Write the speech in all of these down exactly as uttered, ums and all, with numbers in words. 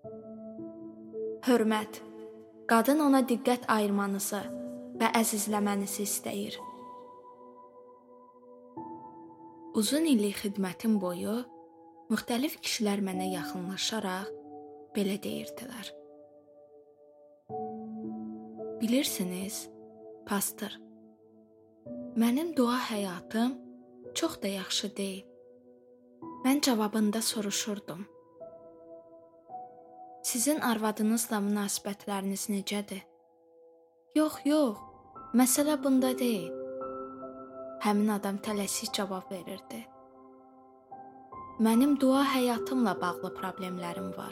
Hörmət. Qadın ona diqqət ayırmanızı və əzizləmənizi istəyir. Uzun illik xidmətim boyu müxtəlif kişilər mənə yaxınlaşaraq belə deyirdilər. Bilirsiniz, pastor, mənim dua həyatım çox da yaxşı deyil. Mən cavabında soruşurdum. Sizin arvadınızla münasibətləriniz necədir? Yox, yox, məsələ bunda deyil. Həmin adam tələsik cavab verirdi. Mənim dua həyatımla bağlı problemlərim var.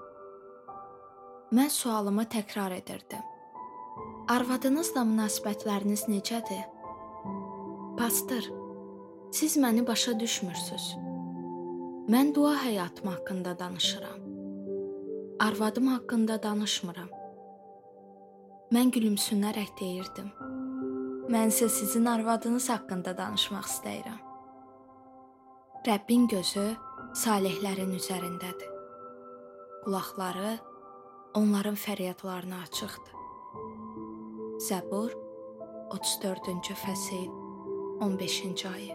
Mən sualımı təkrar edirdim. Arvadınızla münasibətləriniz necədir? Pastor, siz məni başa düşmürsünüz. Mən dua həyatım haqqında danışıram. Arvadım haqqında danışmıram. Mən gülümsünərək deyirdim. Mən isə sizin arvadınız haqqında danışmaq istəyirəm. Rəbbin gözü salihlərin üzərindədir. Qulaqları onların fəryadlarına açıqdır. Zəbur otuz dördüncü fəsil on beşinci ayə.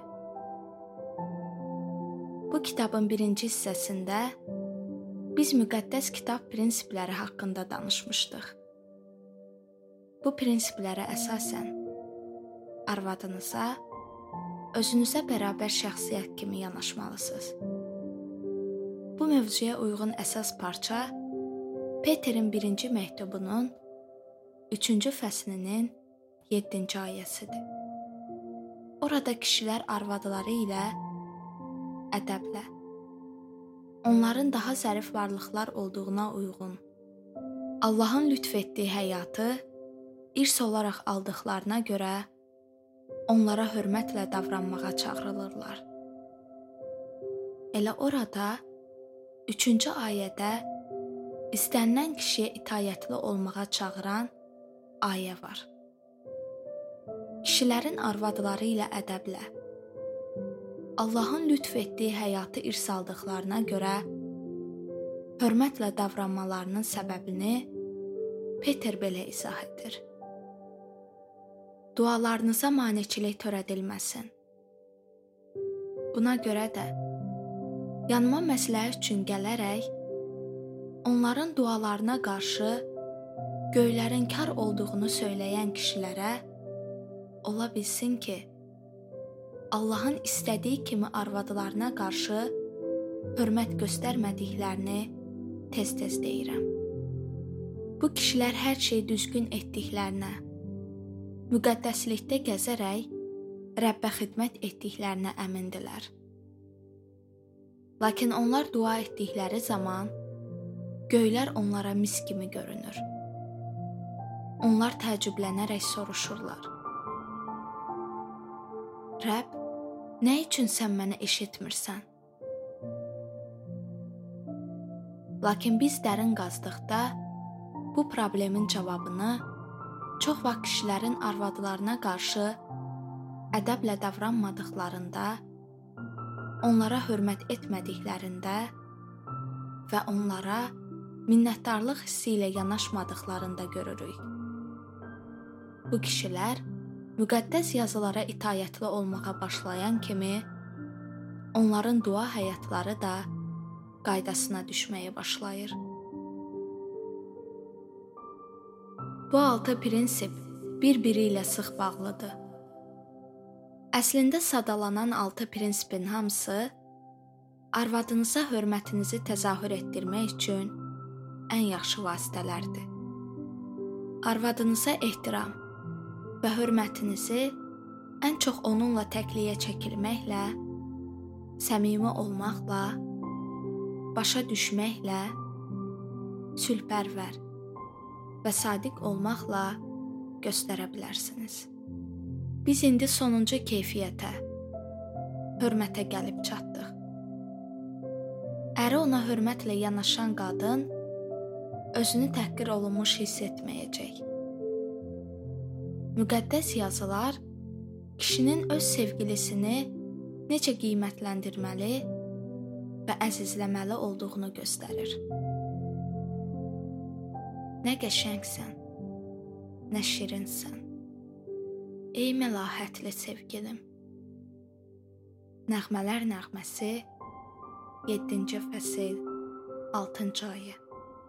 Bu kitabın birinci hissəsində biz müqəddəs kitab prinsipləri haqqında danışmışdıq. Bu prinsiplərə əsasən arvadınıza özünüzə bərabər şəxsiyyət kimi yanaşmalısınız. Bu mövzuya uyğun əsas parça Peterin birinci məktubunun üçüncü fəslinin yeddinci ayəsidir. Orada kişilər arvadları ilə ədəblə, onların daha zərif varlıqlar olduğuna uyğun, Allahın lütf etdiyi həyatı irs olaraq aldıqlarına görə onlara hörmətlə davranmağa çağırılırlar. Elə orada üçüncü ayədə istənilən kişiyə itayətli olmağa çağıran ayə var. Kişilərin arvadları ilə ədəblə, Allahın lütf etdiyi həyatı irs aldıqlarına görə hörmətlə davranmalarının səbəbini Peter belə izah edir. Dualarınıza maneçilik törədilməsin. Buna görə də yanıma məsləhət üçün gələrək onların dualarına qarşı göylərin kar olduğunu söyləyən kişilərə ola bilsin ki, Allahın istədiyi kimi arvadlarına qarşı hörmət göstərmədiklərini tez-tez deyirəm. Bu kişilər hər şey düzgün etdiklərinə, müqəddəslikdə gəzərək Rəbbə xidmət etdiklərinə əmindilər. Lakin onlar dua etdikləri zaman göylər onlara mis kimi görünür. Onlar təəccüblənərək soruşurlar. Rəbb, nə üçün sən mənə eşitmirsən? Lakin biz dərin qazdıqda bu problemin cavabını çox vaxt kişilərin arvadlarına qarşı ədəblə davranmadıqlarında, onlara hörmət etmədiklərində və onlara minnətdarlıq hissi ilə yanaşmadıqlarında görürük. Bu kişilər müqəddəs yazılara itayətli olmağa başlayan kimi, onların dua həyatları da qaydasına düşməyə başlayır. Bu altı prinsip bir-biri ilə sıx bağlıdır. Əslində sadalanan altı prinsipin hamısı arvadınıza hörmətinizi təzahür etdirmək üçün ən yaxşı vasitələrdir. Arvadınıza ehtiram və hörmətinizi ən çox onunla təkliyə çəkilməklə, səmimi olmaqla, başa düşməklə, sülhpərvər və sadiq olmaqla göstərə bilərsiniz. Biz indi sonuncu keyfiyyətə, hörmətə gəlib çatdıq. Əri ona hörmətlə yanaşan qadın özünü təhqir olunmuş hiss etməyəcək. Müqəddəs yazılar kişinin öz sevgilisini necə qiymətləndirməli və əzizləməli olduğunu göstərir. Nə qəşəngsən, nə şirinsən. Ey məlahətli sevgilim. Nəğmələr nəğməsi yeddinci fəsil altıncı ayə.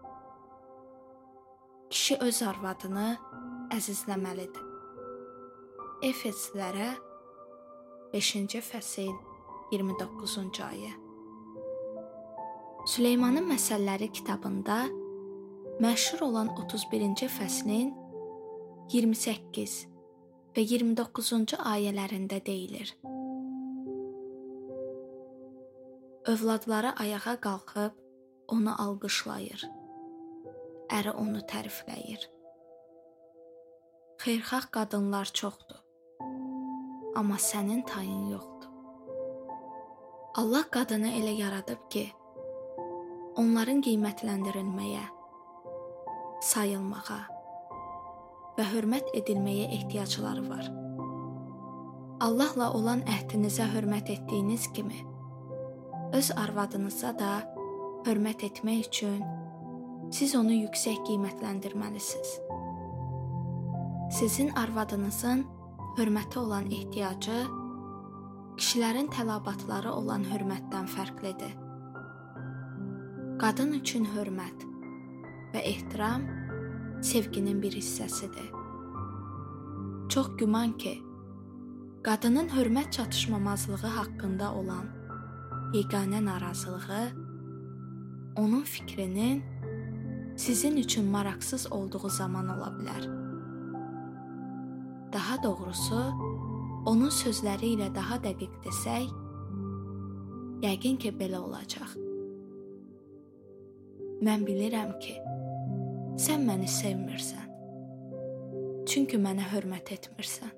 Kişi öz arvadını əzizləməlidir. Efeslilərə beşinci fəsil iyirmi doqquzuncu ayə. Süleymanın Məsəlləri kitabında məşhur olan otuz birinci fəslin iyirmi səkkiz və iyirmi doqquzuncu ayələrində deyilir. Övladları ayağa qalxıb onu alqışlayır. Əri onu tərifləyir. Xeyirxah qadınlar çoxdur, amma sənin tayın yoxdur. Allah qadını elə yaradıb ki, onların qiymətləndirilməyə, sayılmağa və hörmət edilməyə ehtiyacları var. Allahla olan əhdinizə hörmət etdiyiniz kimi, öz arvadınıza da hörmət etmək üçün siz onu yüksək qiymətləndirməlisiniz. Sizin arvadınızın hörmətə olan ehtiyacı kişilərin tələbatları olan hörmətdən fərqlidir. Qadın üçün hörmət və ehtiram sevginin bir hissəsidir. Çox güman ki, qadının hörmət çatışmamazlığı haqqında olan yeganə narazılığı onun fikrinin sizin üçün maraqsız olduğu zaman ola bilər. Daha doğrusu, onun sözləri ilə daha dəqiq desək, yəqin ki, belə olacaq. Mən bilirəm ki, sən məni sevmirsən, çünki mənə hörmət etmirsən.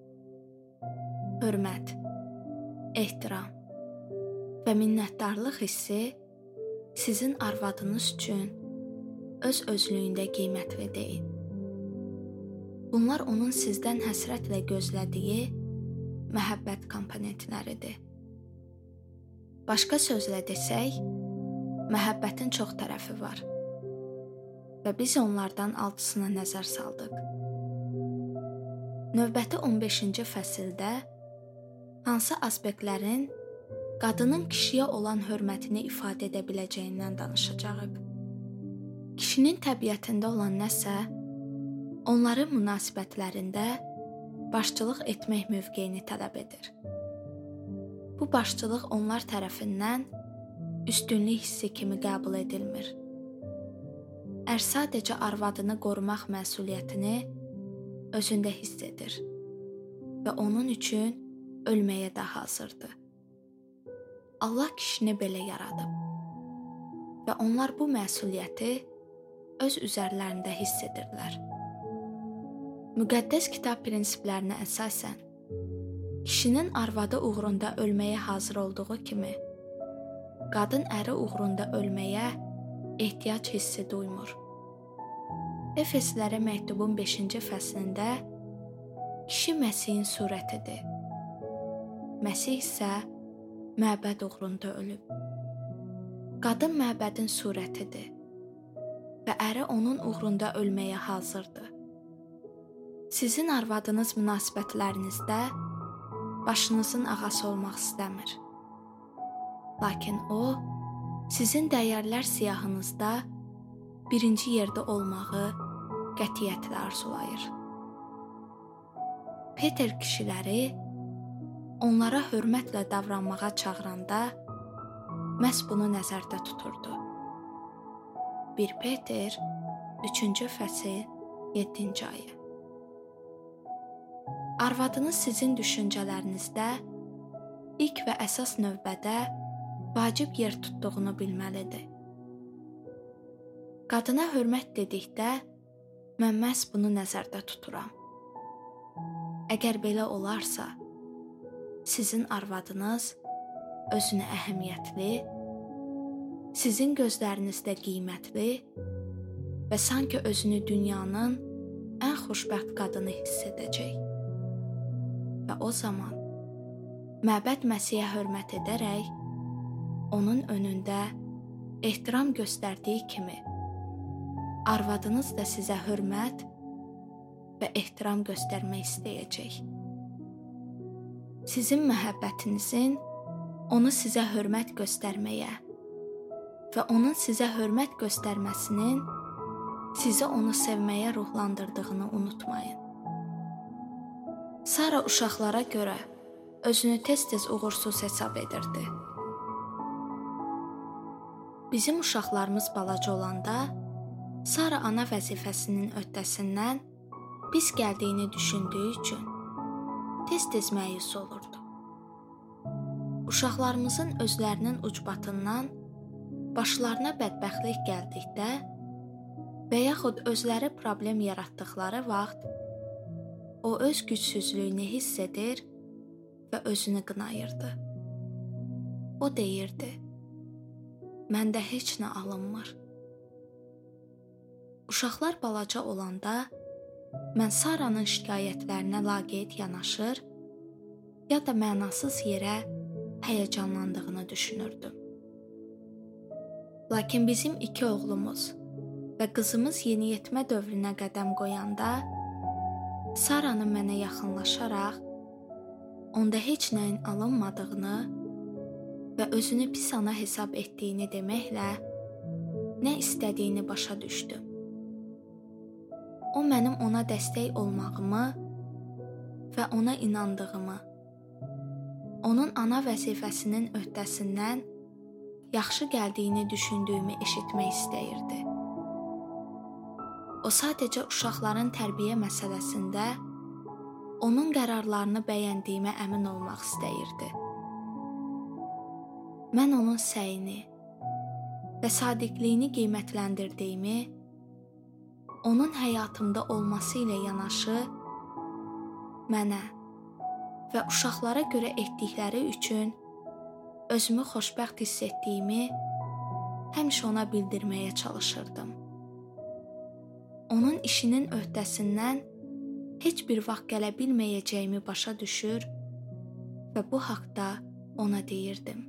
Hörmət, ehtiram və minnətdarlıq hissi sizin arvadınız üçün öz özlüyündə qiymətli deyil. Bunlar onun sizdən həsrətlə gözlədiyi məhəbbət komponentləridir. Başqa sözlə desək, məhəbbətin çox tərəfi var və biz onlardan altısına nəzər saldıq. Növbəti on beşinci fəsildə hansı aspektlərin qadının kişiyə olan hörmətini ifadə edə biləcəyindən danışacağıq. Kişinin təbiətində olan nəsə onların münasibətlərində başçılıq etmək mövqeyini tələb edir. Bu başçılıq onlar tərəfindən üstünlük hissi kimi qəbul edilmir. Ər sadəcə arvadını qorumaq məsuliyyətini özündə hiss edir və onun üçün ölməyə də hazırdır. Allah kişini belə yaradıb və onlar bu məsuliyyəti öz üzərlərində hiss edirlər. Müqəddəs kitab prinsiplərinə əsasən, kişinin arvadı uğrunda ölməyə hazır olduğu kimi, qadın əri uğrunda ölməyə ehtiyac hissi duymur. Efeslilərə məktubun beşinci fəslində kişi Məsihin surətidir. Məsih isə məbəd uğrunda ölüb. Qadın məbədin surətidir və əri onun uğrunda ölməyə hazırdır. Sizin arvadınız münasibətlərinizdə başınızın ağası olmaq istəmir. Lakin o, sizin dəyərlər siyahınızda birinci yerdə olmağı qətiyyətlə arzulayır. Peter kişiləri onlara hörmətlə davranmağa çağıranda məhz bunu nəzərdə tuturdu. bir Peter üçüncü fəsil yeddinci ayə. Arvadınız sizin düşüncələrinizdə ilk və əsas növbədə vacib yer tutduğunu bilməlidir. Qadına hörmət dedikdə mən məhz bunu nəzərdə tuturam. Əgər belə olarsa, sizin arvadınız özünə əhəmiyyətli, sizin gözlərinizdə qiymətli və sanki özünü dünyanın ən xoşbəxt qadını hiss edəcək. Və o zaman məbəd Məsihə hörmət edərək onun önündə ehtiram göstərdiyi kimi arvadınız da sizə hörmət və ehtiram göstərmək istəyəcək. Sizin məhəbbətinizin onu sizə hörmət göstərməyə və onun sizə hörmət göstərməsinin sizi onu sevməyə ruhlandırdığını unutmayın. Sara uşaqlara görə özünü tez-tez uğursuz hesab edirdi. Bizim uşaqlarımız balaca olanda Sara ana vəzifəsinin öhdəsindən biz gəldiyini düşündüyü üçün tez-tez məyus olurdu. Uşaqlarımızın özlərinin ucbatından başlarına bədbəxtlik gəldikdə və yaxud özləri problem yaratdıqları vaxt o öz gücsüzlüyünü hiss edir və özünü qınayırdı. O deyirdi, məndə heç nə alınmır. Uşaqlar balaca olanda mən Saranın şikayətlərinə laqeyd yanaşır, ya da mənasız yerə həyəcanlandığını düşünürdüm. Lakin bizim iki oğlumuz və qızımız yeniyetmə dövrünə qədəm qoyanda Saranın mənə yaxınlaşaraq onda heç nəyin alınmadığını və özünü pis ana hesab etdiyini deməklə nə istədiyini başa düşdüm. O mənim ona dəstək olmağımı və ona inandığımı, onun ana vəzifəsinin öhdəsindən yaxşı gəldiyini düşündüyümü eşitmək istəyirdi. O sadəcə uşaqların tərbiyə məsələsində onun qərarlarını bəyəndiyimə əmin olmaq istəyirdi. Mən onun səyini və sadiqliyini qiymətləndirdiyimi, onun həyatımda olması ilə yanaşı mənə və uşaqlara görə etdikləri üçün özümü xoşbəxt hiss etdiyimi həmişə ona bildirməyə çalışırdım. Onun işinin öhdəsindən heç bir vaxt gələ bilməyəcəyimi başa düşür və bu haqda ona deyirdim.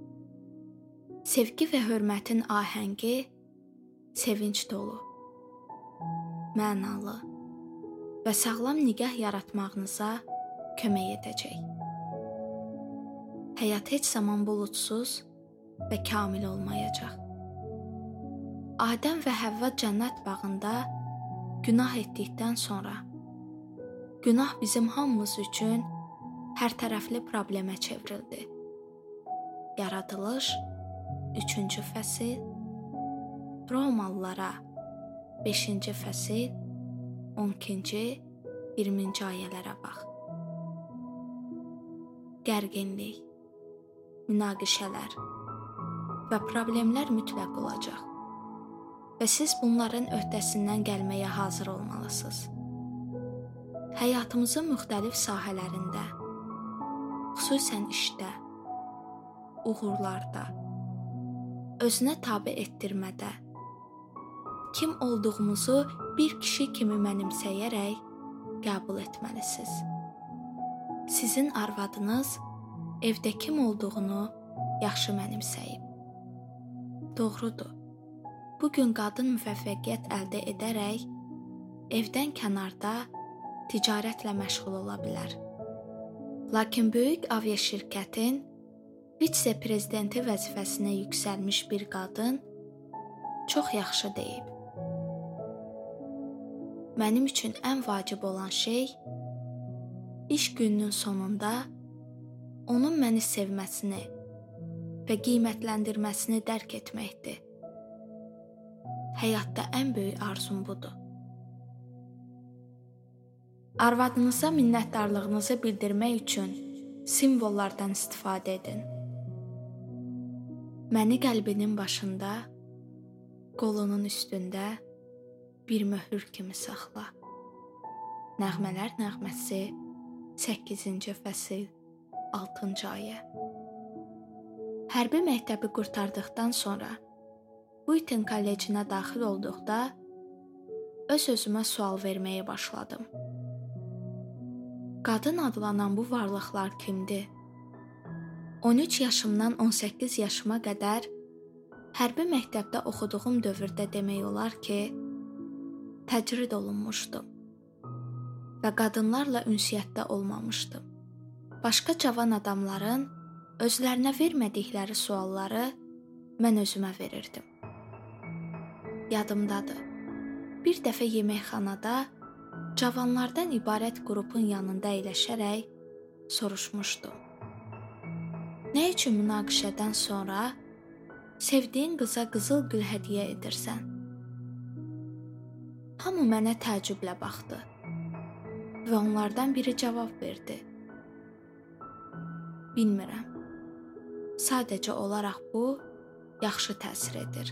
Sevgi və hörmətin ahəngi sevinç dolu, mənalı və sağlam nigah yaratmağınıza kömək edəcək. Həyat heç zaman buludsuz və kamil olmayacaq. Adəm və Həvva cənnət bağında günah etdikdən sonra günah bizim hamımız üçün hər tərəfli problemə çevrildi. Yaradılış üçüncü fəsil, Romalılara beşinci fəsil, on ikinci iyirminci ayələrə bax. Gərginlik, münaqişələr və problemlər mütləq olacaq və siz bunların öhdəsindən gəlməyə hazır olmalısınız. Həyatımızın müxtəlif sahələrində, xüsusən işdə, uğurlarda, özünə tabe etdirmədə, kim olduğumuzu bir kişi kimi mənimsəyərək qəbul etməlisiniz. Sizin arvadınız evdə kim olduğunu yaxşı mənimsəyib. Doğrudur. Bugün qadın müvəffəqiyyət əldə edərək evdən kənarda ticarətlə məşğul ola bilər. Lakin böyük aviaşirkətin vitse-prezidenti vəzifəsinə yüksəlmiş bir qadın çox yaxşı deyib. Mənim üçün ən vacib olan şey iş gününün sonunda onun məni sevməsini və qiymətləndirməsini dərk etməkdir. Həyatda ən böyük arzum budur. Arvadınıza minnətdarlığınızı bildirmək üçün simvollardan istifadə edin. Məni qəlbinin başında, qolunun üstündə bir möhür kimi saxla. Nəğmələr nəğməsi səkkizinci fəsil altıncı ayə. Hərbi məktəbi qurtardıqdan sonra Wheaton kollecinə daxil olduqda öz-özümə sual verməyə başladım. Qadın adlanan bu varlıqlar kimdir? on üç yaşımdan on səkkiz yaşıma qədər hərbi məktəbdə oxuduğum dövrdə demək olar ki, təcrid olunmuşdum və qadınlarla ünsiyyətdə olmamışdım. Başqa cavan adamların özlərinə vermədikləri sualları mən özümə verirdim. Yadımdadır, bir dəfə yeməkxanada cavanlardan ibarət qrupun yanında əyləşərək soruşmuşdum. Nə üçün münaqişədən sonra sevdiyin qıza qızıl gül hədiyyə edirsən? Hamı mənə təəccüblə baxdı və onlardan biri cavab verdi. Bilmirəm, sadəcə olaraq bu yaxşı təsir edir.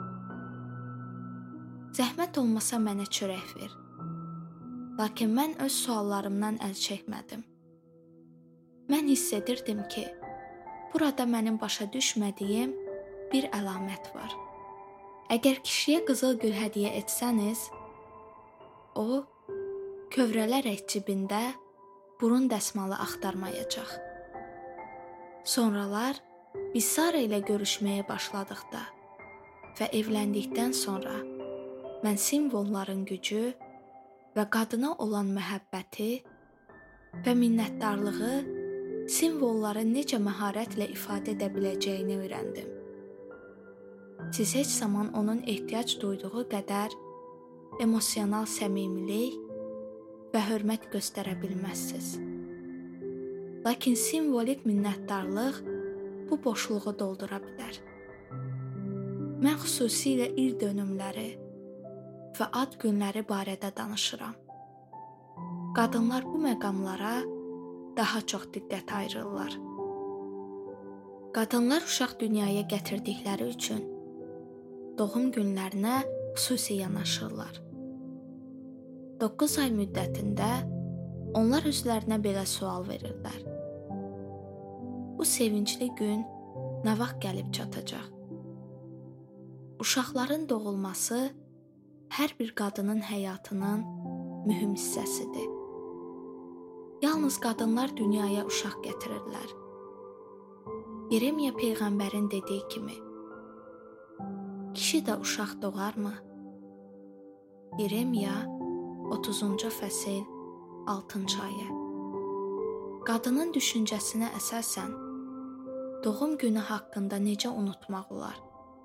Zəhmət olmasa mənə çörək ver. Lakin mən öz suallarımdan əl çəkmədim. Mən hiss edirdim ki, burada mənim başa düşmədiyim bir əlamət var. Əgər kişiyə qızıl gül hədiyyə etsəniz, o, kövrələrək cibində burun dəsmalı axtarmayacaq. Sonralar biz Sara ilə görüşməyə başladıqda və evləndikdən sonra mən simvolların gücü və qadına olan məhəbbəti və minnətdarlığı simvolları necə məharətlə ifadə edə biləcəyini öyrəndim. Siz heç zaman onun ehtiyac duyduğu qədər emosional səmimilik və hörmət göstərə bilməzsiniz. Lakin simvolik minnətdarlıq bu boşluğu doldura bilər. Mən xüsusilə il dönümləri və ad günləri barədə danışıram. Qadınlar bu məqamlara daha çox diqqət ayırırlar. Qadınlar uşaq dünyaya gətirdikləri üçün doğum günlərinə xüsusi yanaşırlar. doqquz ay müddətində onlar özlərinə belə sual verirlər. Bu sevincli gün nə vaxt gəlib çatacaq? Uşaqların doğulması hər bir qadının həyatının mühüm hissəsidir. Yalnız qadınlar dünyaya uşaq gətirirlər. Yeremiya peyğəmbərin dediyi kimi, kişi də uşaq doğarmı? Yeremiya otuzuncu fəsil altıncı ayə. Qadının düşüncəsinə əsasən doğum günü haqqında necə unutmaq olar?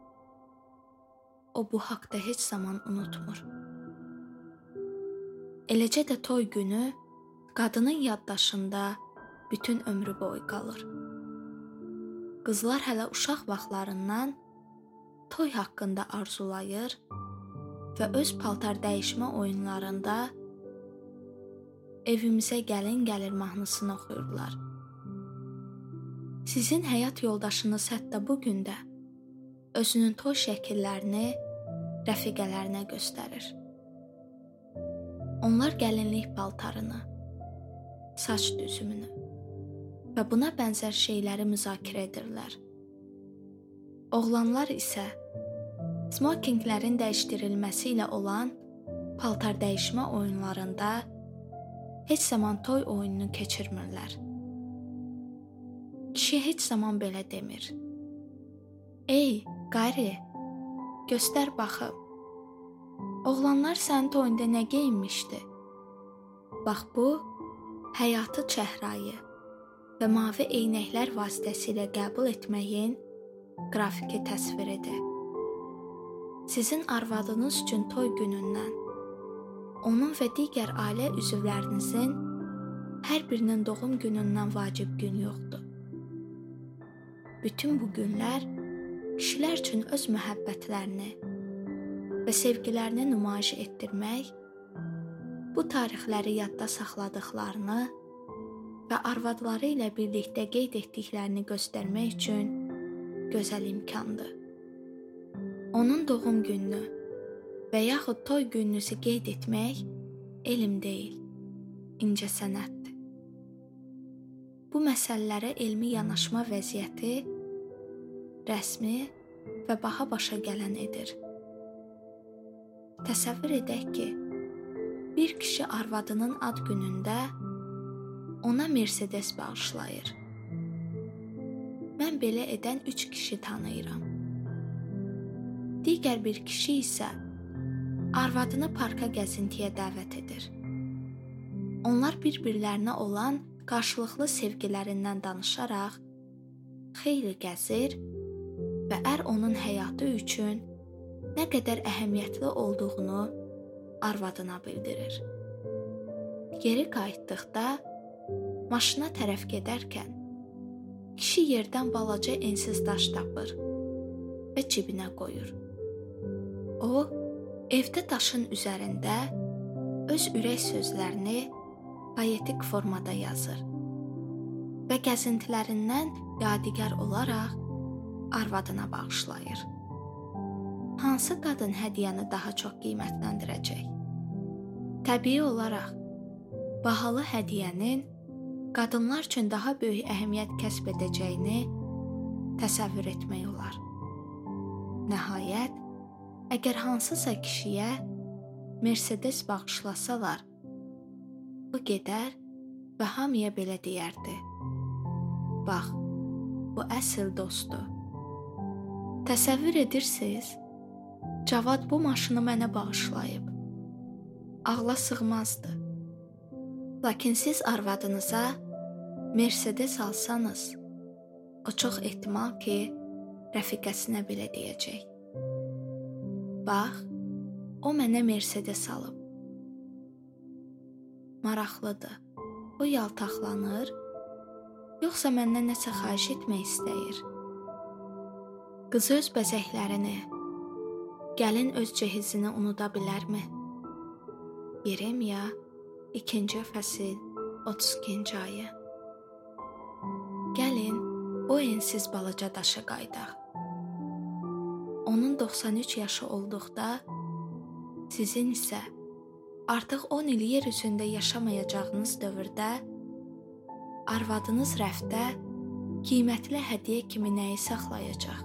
O bu haqda heç zaman unutmur. Eləcə də toy günü qadının yaddaşında bütün ömrü boyu qalır. Qızlar hələ uşaq vaxtlarından toy haqqında arzulayır və öz paltar dəyişmə oyunlarında evimizə gəlin gəlir mahnısını oxuyurlar. Sizin həyat yoldaşınız hətta bu gün də özünün toy şəkillərini rəfiqələrinə göstərir. Onlar gəlinlik paltarını, saç düzümünü və buna bənzər şeyləri müzakirə edirlər. Oğlanlar isə smokinglərin dəyişdirilməsi ilə olan paltar dəyişmə oyunlarında heç zaman toy oyununu keçirmirlər. Kişi heç zaman belə demir. Ey, qarı, göstər baxım. Oğlanlar sənin toyunda nə geyinmişdi? Bax bu, həyatı çəhrayı və mavi eynəklər vasitəsilə qəbul etməyin qrafiki təsviridir. Sizin arvadınız üçün toy günündən, onun və digər ailə üzvlərinizin hər birinin doğum günündən vacib gün yoxdur. Bütün bu günlər kişilər üçün öz məhəbbətlərini və sevgilərini nümayiş etdirmək, bu tarixləri yadda saxladıqlarını və arvadları ilə birlikdə qeyd etdiklərini göstərmək üçün gözəl imkandır. Onun doğum gününü və yaxud toy gününüzü qeyd etmək elm deyil, incəsənətdir. Bu məsələlərə elmi yanaşma vəziyyəti rəsmi və baha başa gələn edir. Təsəvvür edək ki, bir kişi arvadının ad günündə ona Mercedes bağışlayır. Mən belə edən üç kişi tanıyıram. Digər bir kişi isə arvadını parka gəzintiyə dəvət edir. Onlar bir-birlərinə olan qarşılıqlı sevgilərindən danışaraq xeyli gəzir və ər onun həyatı üçün nə qədər əhəmiyyətli olduğunu arvadına bildirir. Geri qayıtdıqda maşına tərəf gedərkən kişi yerdən balaca ensiz daş tapır və cibinə qoyur. O, evdə daşın üzərində öz ürək sözlərini poetik formada yazır və gəzintilərindən yadigar olaraq arvadına bağışlayır. Hansı qadın hədiyyəni daha çox qiymətləndirəcək? Təbii olaraq, bahalı hədiyyənin qadınlar üçün daha böyük əhəmiyyət kəsb edəcəyini təsəvvür etmək olar. Nəhayət, əgər hansısa kişiyə Mercedes bağışlasalar, o gedər və hamıya belə deyərdi: bax, bu əsl dostdur. Təsəvvür edirsiniz, Cavad bu maşını mənə bağışlayıb. Ağla sığmazdı. Lakin siz arvadınıza Mercedes alsanız, o çox ehtimal ki, rəfiqəsinə belə deyəcək: bax, o mənə Mercedes alıb. Maraqlıdır, o yaltaqlanır, yoxsa məndən nəsə xahiş etmək istəyir? Qız öz bəzəklərini, gəlin öz cehizini unuda bilərmi? Yeremiya ikinci fəsil otuz ikinci ayı. Gəlin, o ensiz balaca daşa qayıdaq. Onun doxsan üç yaşı olduqda, sizin isə artıq on il yer üzündə yaşamayacağınız dövrdə arvadınız rəfdə qiymətli hədiyyə kimi nəyi saxlayacaq?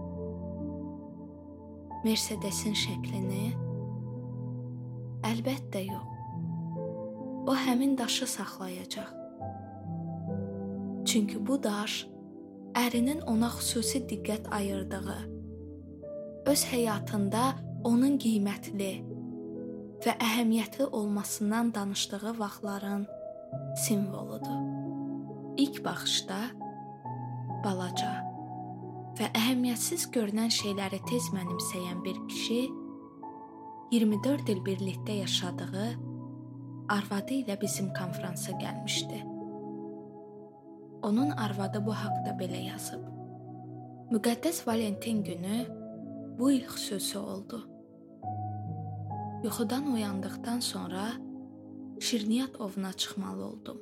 Mercedesin şəklini? Əlbəttə yox. O həmin daşı saxlayacaq. Çünki bu daş ərinin ona xüsusi diqqət ayırdığı, öz həyatında onun qiymətli və əhəmiyyətli olmasından danışdığı vaxtların simvoludur. İlk baxışda balaca və əhəmiyyətsiz görünən şeyləri tez mənimsəyən bir kişi iyirmi dörd il birlikdə yaşadığı arvadı ilə bizim konfransa gəlmişdi. Onun arvadı bu haqda belə yazıb: Müqəddəs Valentin günü bu il xüsusi oldu. Yuxudan uyandıqdan sonra şirniyyat ovuna çıxmalı oldum.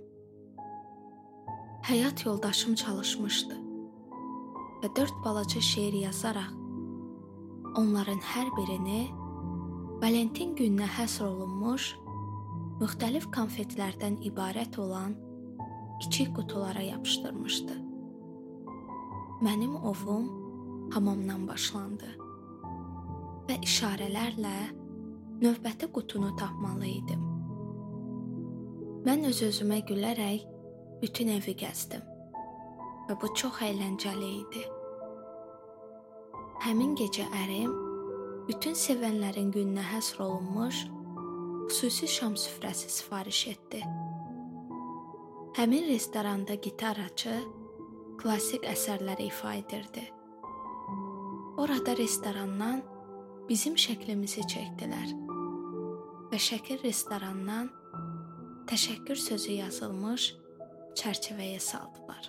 Həyat yoldaşım çalışmışdı və dörd balaca şeir yazaraq onların hər birini Valentin gününə həsr olunmuş müxtəlif konfetlərdən ibarət olan kiçik qutulara yapışdırmışdı. Mənim ovum hamamdan başlandı və işarələrlə növbəti qutunu tapmalı idim. Mən öz-özümə gülərək bütün evi gəzdim və bu çox əyləncəli idi. Həmin gecə ərim bütün sevənlərin gününə həsr olunmuş xüsusi şam süfrəsi sifariş etdi. Həmin restoranda gitaracı klassik əsərləri ifa edirdi. Orada restorandan bizim şəklimizi çəkdilər və şəkil restorandan təşəkkür sözü yazılmış çərçivəyə saldılar.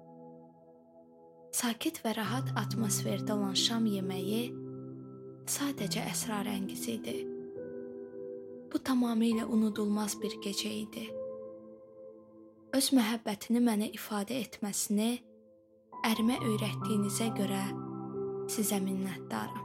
Sakit və rahat atmosferdə olan şam yeməyi sadəcə əsrarəngiz idi. Bu tamamilə unudulmaz bir gecə idi. Öz məhəbbətini mənə ifadə etməsini ərimə öyrətdiyinizə görə sizə minnətdaram.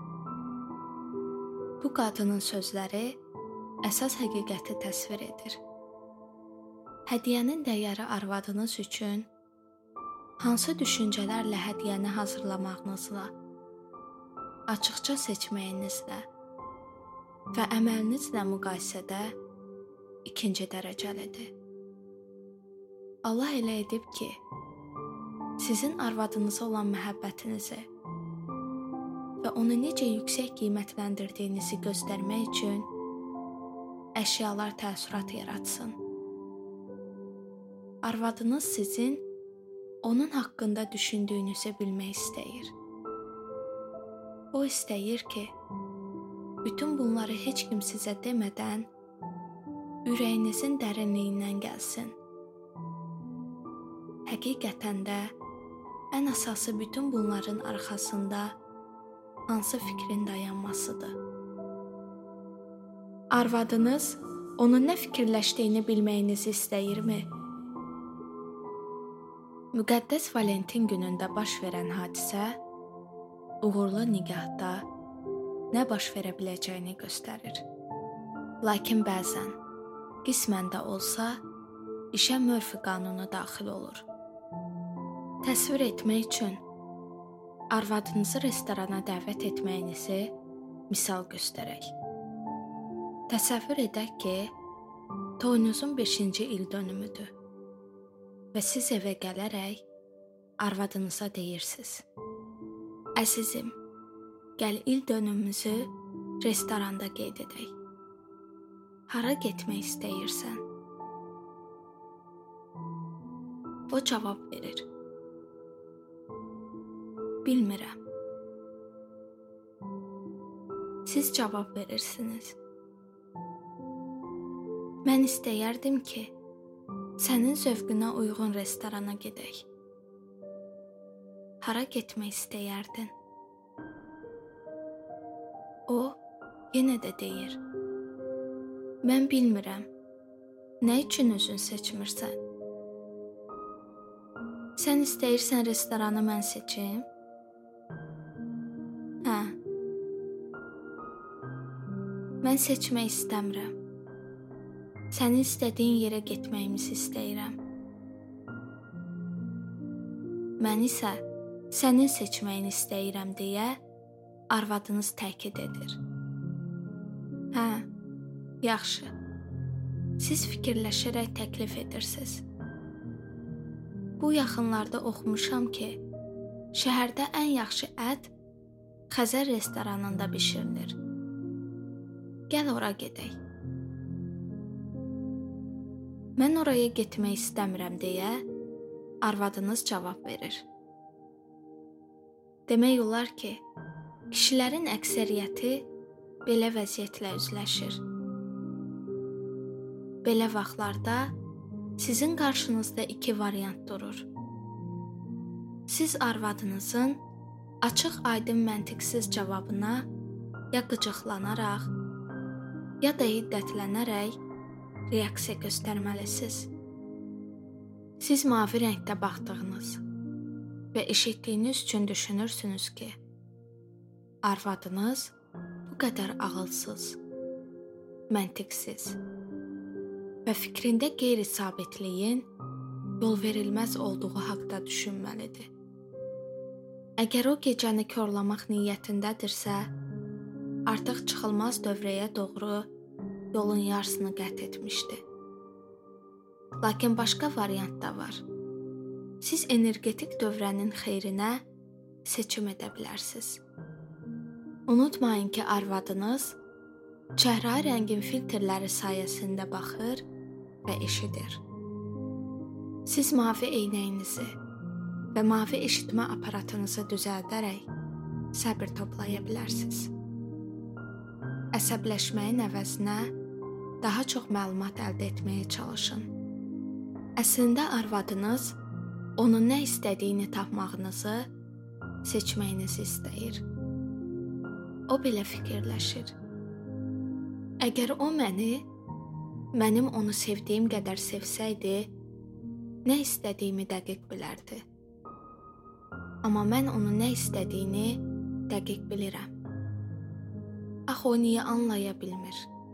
Bu qadının sözləri əsas həqiqəti təsvir edir. Hədiyyənin dəyəri arvadınız üçün hansı düşüncələrlə hədiyyəni hazırlamağınızla, açıqca seçməyinizlə və əməlinizlə müqayisədə ikinci dərəcəlidir. Allah elə edib ki, sizin arvadınıza olan məhəbbətinizi və onu necə yüksək qiymətləndirdiyinizi göstərmək üçün əşyalar təəssürat yaratsın. Arvadınız sizin onun haqqında düşündüyünüzü bilmək istəyir. O istəyir ki, bütün bunları heç kim sizə demədən ürəyinizin dərinliyindən gəlsin. Həqiqətən də ən əsası bütün bunların arxasında hansı fikrin dayanmasıdır. Arvadınız onun nə fikirləşdiyini bilməyinizi istəyirmi? Müqəddəs Valentin günündə baş verən hadisə uğurlu nigahda nə baş verə biləcəyini göstərir. Lakin bəzən, qismən də olsa, işə Murphy qanunu daxil olur. Təsvir etmək üçün arvadınızı restorana dəvət etməyinizi misal göstərək. Təsəvvür edək ki, toyunuzun beşinci il dönümüdür və siz evə gələrək arvadınıza deyirsiniz: "Əzizim, gəl il dönümümüzü restoranda qeyd edək. Hara getmək istəyirsən?" O cavab verir: "Bilmirəm." Siz cavab verirsiniz: "Mən istəyərdim ki, sənin zövqünə uyğun restorana gedək." Hara getmək istəyərdin? O yenə də deyir: "Mən bilmirəm. Nə üçün özün seçmirsən? Sən istəyirsən restoranı mən seçim?" Hə. Mən seçmək istəmirəm. Sənin istədiyin yerə getməyimizi istəyirəm. Mən isə sənin seçməyini istəyirəm deyə arvadınız təkid edir. Hə, yaxşı. Siz fikirləşərək təklif edirsiniz. Bu yaxınlarda oxumuşam ki, şəhərdə ən yaxşı ət Xəzər restoranında bişirilir. Gəl ora gedək. Mən oraya getmək istəmirəm deyə arvadınız cavab verir. Demək olar ki, kişilərin əksəriyyəti belə vəziyyətlə üzləşir. Belə vaxtlarda sizin qarşınızda iki variant durur. Siz arvadınızın açıq-aydın məntiqsiz cavabına ya qıcıqlanaraq, ya da hiddətlənərək reaksiya göstərməlisiniz. Siz mavi rəngdə baxdığınız və eşitdiyiniz üçün düşünürsünüz ki, arvadınız bu qədər ağılsız, məntiqsiz və fikrində qeyri-sabitliyin yol verilməz olduğu haqda düşünməlidir. Əgər o gecəni korlamaq niyyətindədirsə, artıq çıxılmaz dövrəyə doğru yolun yarısını qət etmişdi. Lakin başqa variant da var. Siz energetik dövrənin xeyrinə seçim edə bilərsiniz. Unutmayın ki, arvadınız çəhrayı rəngin filtrləri sayəsində baxır və eşidir. Siz mavi eynəyinizi və mavi eşitmə aparatınızı düzəldərək səbir toplaya bilərsiniz. Əsəbləşməyin əvəzinə daha çox məlumat əldə etməyə çalışın. Əslində arvadınız onun nə istədiyini tapmağınızı, seçməyinizi istəyir. O belə fikirləşir. Əgər o məni, mənim onu sevdiyim qədər sevsəydi, nə istədiyimi dəqiq bilərdi. Amma mən onun nə istədiyini dəqiq bilirəm. Axı o niyə anlaya bilmir?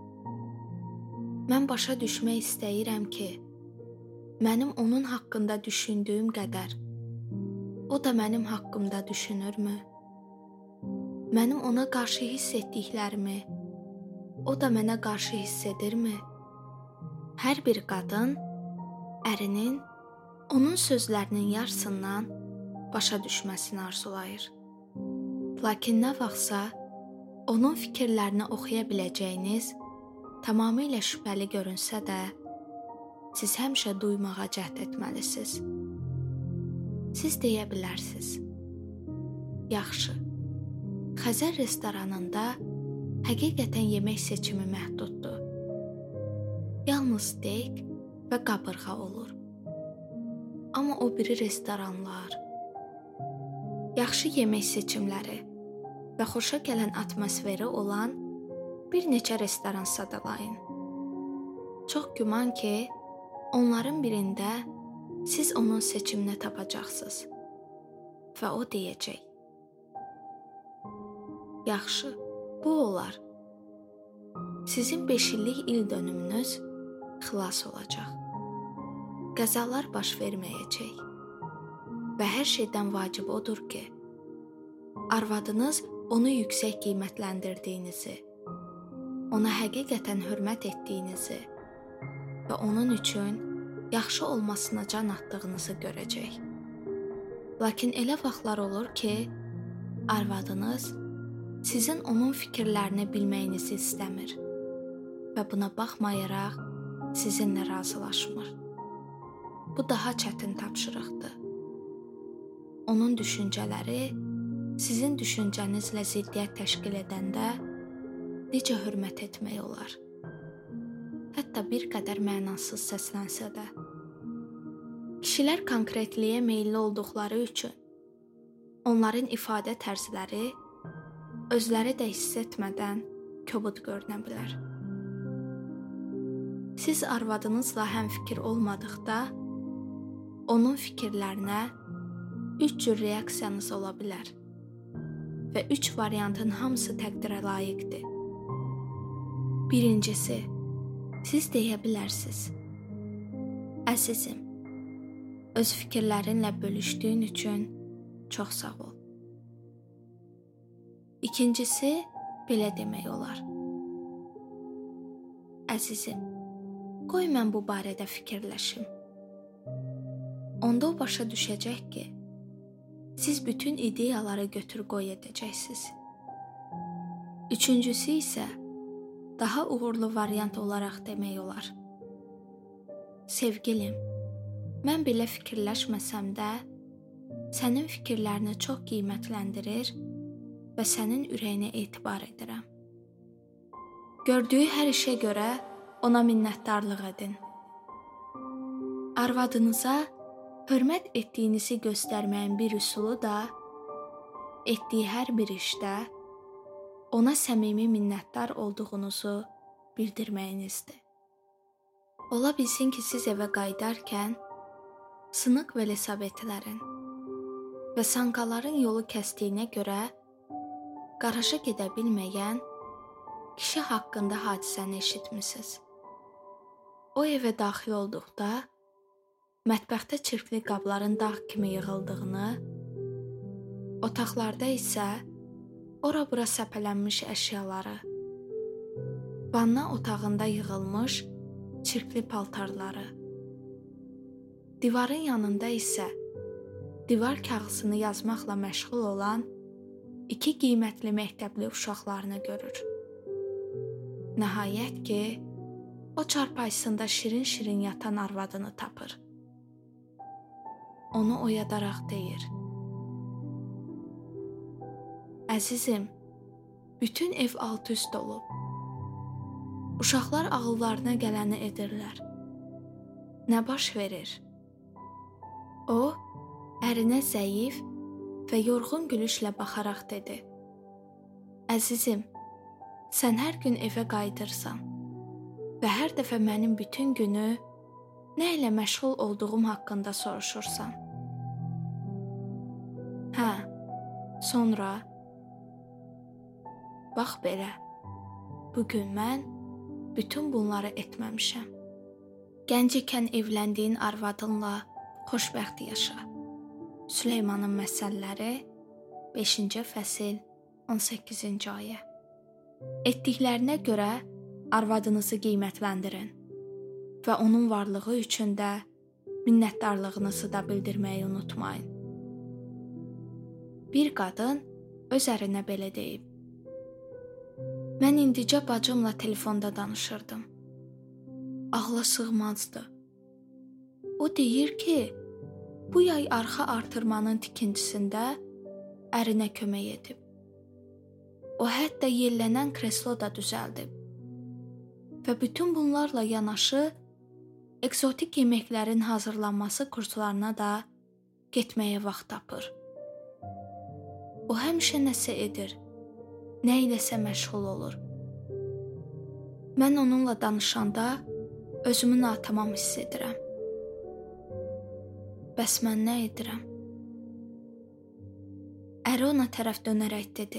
Mən başa düşmək istəyirəm ki, mənim onun haqqında düşündüyüm qədər o da mənim haqqımda düşünürmü? Mənim ona qarşı hiss etdiklərimi o da mənə qarşı hiss edirmi? Hər bir qadın ərinin onun sözlərinin yarısından başa düşməsini arzulayır. Lakin nə vaxtsa onun fikirlərini oxuya biləcəyiniz tamamilə şübhəli görünsə də, siz həmişə duymağa cəhd etməlisiniz. Siz deyə bilərsiniz: yaxşı, Xəzər restoranında həqiqətən yemək seçimi məhduddur. Yalnız steak və qabırğa olur. Amma o biri restoranlar, yaxşı yemək seçimləri və xoşa gələn atmosferi olan bir neçə restoran sadalayın. Çox güman ki, onların birində siz onun seçimini tapacaqsınız və o deyəcək: yaxşı, bu olar. Sizin beş illik il dönümünüz xilas olacaq. Qəzalar baş verməyəcək. Və hər şeydən vacib odur ki, arvadınız onu yüksək qiymətləndirdiyinizi, ona həqiqətən hörmət etdiyinizi və onun üçün yaxşı olmasına can atdığınızı görəcək. Lakin elə vaxtlar olur ki, arvadınız sizin onun fikirlərini bilməyinizi istəmir və buna baxmayaraq sizinlə razılaşmır. Bu daha çətin tapşırıqdır. Onun düşüncələri sizin düşüncənizlə ziddiyyət təşkil edəndə necə hörmət etmək olar? Hətta bir qədər mənasız səslənsə də. Kişilər konkretliyə meyilli olduqları üçün onların ifadə tərzləri özləri də hiss etmədən kobud görünə bilər. Siz arvadınızla həmfikir olmadıqda onun fikirlərinə üç cür reaksiyanız ola bilər və üç variantın hamısı təqdirə layiqdir. Birincisi, siz deyə bilərsiniz: əzizim, öz fikirlərinlə bölüşdüyün üçün çox sağ ol. İkincisi, belə demək olar: əzizim, qoy mən bu barədə fikirləşim. Onda o başa düşəcək ki, siz bütün ideyaları götür-qoy edəcəksiniz. Üçüncüsü isə daha uğurlu variant olaraq demək olar: sevgilim, mən belə fikirləşməsəm də, sənin fikirlərini çox qiymətləndirir və sənin ürəyinə etibar edirəm. Gördüyü hər işə görə ona minnətdarlıq edin. Arvadınıza hörmət etdiyinizi göstərməyin bir üsulu da, etdiyi hər bir işdə ona səmimi minnətdar olduğunuzu bildirməyinizdir. Ola bilsin ki, siz evə qayıdarkən sınıq velosipedlərin və sankaların yolu kəsdiyinə görə qaraja gedə bilməyən kişi haqqında hadisəni eşitmisiniz. O evə daxil olduqda mətbəxdə çirkli qabların dağ kimi yığıldığını, otaqlarda isə ora-bura səpələnmiş əşyaları, vanna otağında yığılmış çirkli paltarları, divarın yanında isə divar kağızını yazmaqla məşğul olan iki qiymətli məktəbli uşaqlarını görür. Nəhayət ki, o çarpayısında şirin-şirin yatan arvadını tapır. Onu oyadaraq deyir: əzizim, bütün ev alt-üst olub. Uşaqlar ağıllarına gələni edirlər. Nə baş verir? O, ərinə zəif və yorğun gülüşlə baxaraq dedi: əzizim, sən hər gün evə qayıdırsan və hər dəfə mənim bütün günü nə ilə məşğul olduğum haqqında soruşursan. Hə, sonra bax belə, bugün mən bütün bunları etməmişəm. Gənc ikən evləndiyin arvadınla xoşbəxt yaşa. Süleymanın məsəlləri beşinci fəsil on səkkizinci ayə. Etdiklərinə görə arvadınızı qiymətləndirin və onun varlığı üçün də minnətdarlığınızı da bildirməyi unutmayın. Bir qadın öz ərinə belə deyib: "Mən indicə bacımla telefonda danışırdım. Ağla sığmazdı. O deyir ki, bu yay arxa artırmanın tikintisində ərinə kömək edib. O hətta yellənən kreslo da düzəldib. Və bütün bunlarla yanaşı ekzotik yeməklərin hazırlanması kurslarına da getməyə vaxt tapır. O həmişə nəsə edir, nə iləsə məşğul olur. Mən onunla danışanda özümü natamam hiss edirəm. Bəs mən nə edirəm?" Əri ona tərəf dönərək dedi: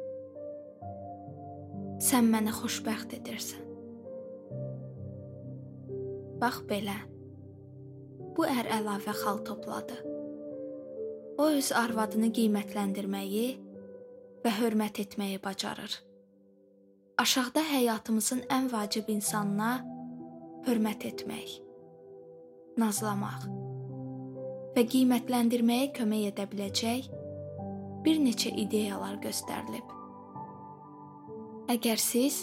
"Sən məni xoşbəxt edirsən." Bax belə. Bu ər əlavə xal topladı. O öz arvadını qiymətləndirməyi və hörmət etməyi bacarır. Aşağıda həyatımızın ən vacib insanına hörmət etmək, nazlamaq və qiymətləndirməyə kömək edə biləcək bir neçə ideyalar göstərilib. Əgər siz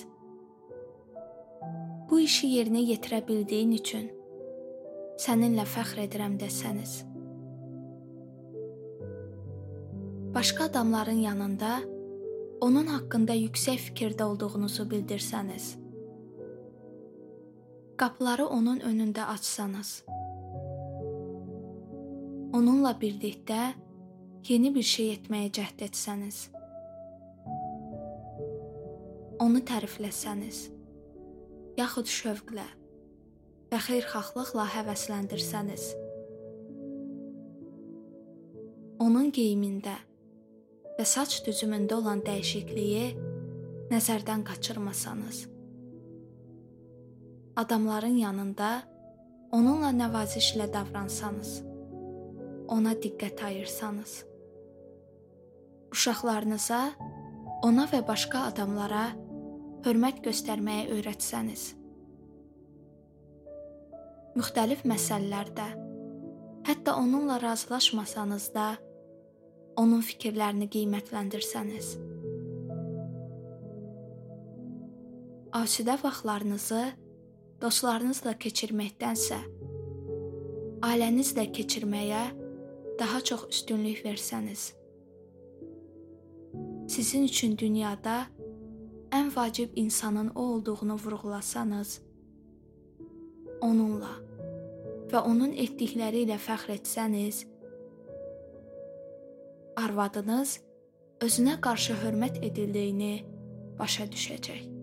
bu işi yerinə yetirə bildiyin üçün səninlə fəxr edirəm desəniz, başqa adamların yanında onun haqqında yüksək fikirdə olduğunuzu bildirsəniz, qapıları onun önündə açsanız, onunla birlikdə yeni bir şey etməyə cəhd etsəniz, onu tərifləsəniz, yaxud şövqlə və xeyirxahlıqla həvəsləndirsəniz, onun geyimində və saç düzümündə olan dəyişikliyi nəzərdən qaçırmasanız, adamların yanında onunla nəvazişlə davransanız, ona diqqət ayırsanız, uşaqlarınıza, ona və başqa adamlara hörmət göstərməyə öyrətsəniz, müxtəlif məsələlərdə, hətta onunla razılaşmasanız da, onun fikirlərini qiymətləndirsəniz, asudə vaxtlarınızı dostlarınızla keçirməkdənsə, ailənizlə keçirməyə daha çox üstünlük versəniz, sizin üçün dünyada ən vacib insanın o olduğunu vurğulasanız, onunla və onun etdikləri ilə fəxr etsəniz, arvadınız özünə qarşı hörmət edildiyini başa düşəcək.